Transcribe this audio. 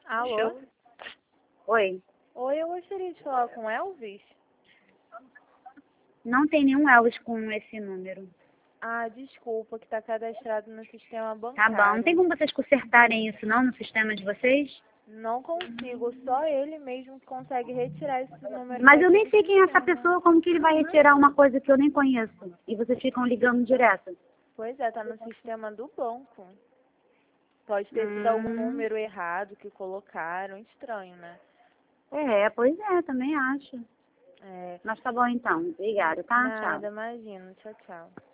Alô? Show. Oi. Oi, eu gostaria de falar com Elvis. Não tem nenhum Elvis com esse número. Ah, desculpa, que está cadastrado no sistema Tá bancário. bom. Não tem como vocês consertarem isso não no sistema de vocês? Não consigo, só ele mesmo que consegue retirar esse número. Mas eu daqui nem do sei quem é essa sistema. pessoa, como que ele vai retirar uma coisa que eu nem conheço? E vocês ficam ligando direto. Pois é, tá no sistema do banco. Pode ter sido algum número errado que colocaram. Estranho, né? Pois é, também acho. É, Mas tá bom então. Obrigada, tá? Tchau. nada, imagino. Tchau, tchau.